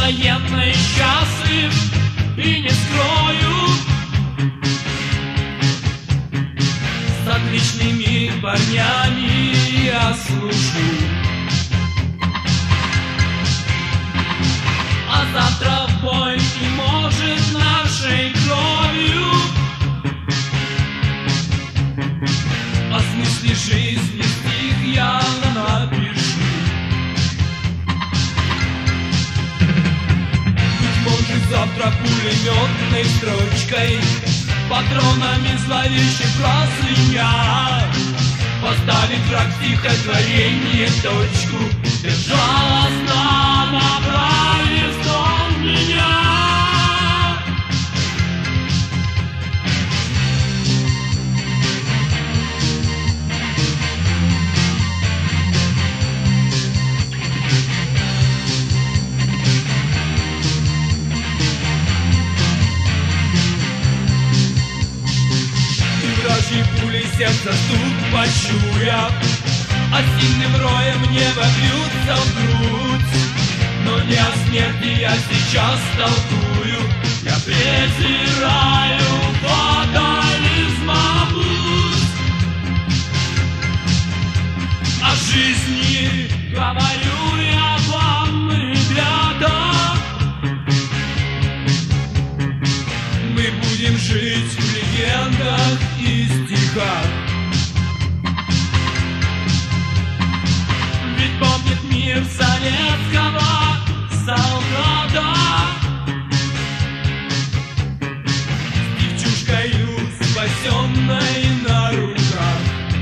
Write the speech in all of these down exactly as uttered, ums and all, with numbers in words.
военной счастлив и не скрою. С отличными парнями я служу. А завтра в бой и может нашей кровью о смысле жизни стих я напишу. Быть может завтра пулеметной строчкой, патронами зловещих простыня поставить враг в стихотворение точку. Безжалостно направив сон меня. Вражьи пули сердца стук почуя, а сильным роем небо бьются в грудь. Но не о смерти я сейчас толкую, я презираю фатализм обуз. О жизни говорю я вам, ребята. Мы будем жить в легендах и стихах. Ведь помнит мир советского солдата с девчушкою спасенной на руках.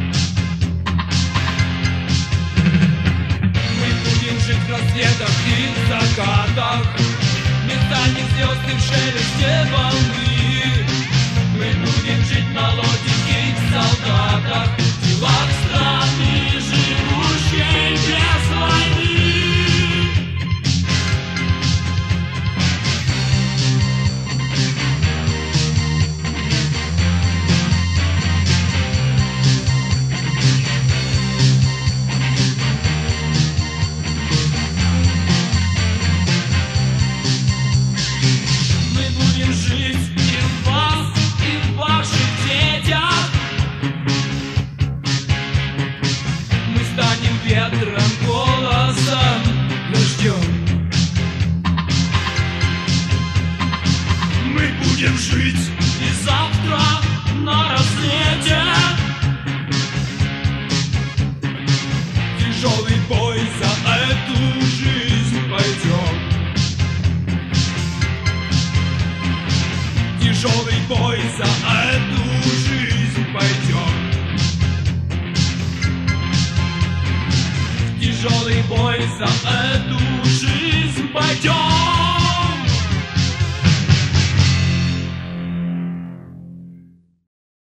Мы будем жить в рассветах и закатах, в метании звезд и в шелесте волны. Мы будем жить в молоденьких солдатах, в делах страны, живущей без войны. Мы будем жить и в вас, и в ваших детях. Мы станем ветром, голосом, дождем. Мы будем жить и завтра на рассвете. Тяжелый бой за эту жизнь пойдем. Тяжелый бой за эту жизнь пойдем. Тяжелый бой за эту жизнь пойдем.